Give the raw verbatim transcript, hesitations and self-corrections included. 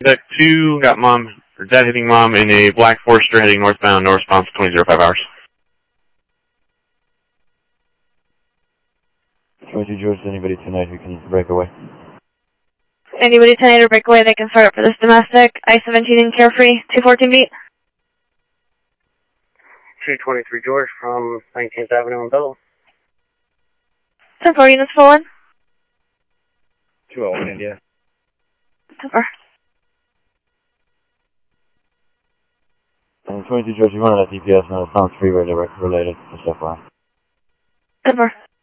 Deck two, got mom, or dad hitting mom in a black Forester heading northbound, no response, twenty oh five hours. twenty-two George, anybody tonight who can break away? Anybody tonight or break away, they can start up for this domestic. I seventeen in Carefree, two fourteen beat. two twenty-three George from nineteenth Avenue in Belleville. ten four units full in. two oh, India. ten four. And twenty-two George, you wanted that D P S, no, it's not freeway related, just F Y I. ten four.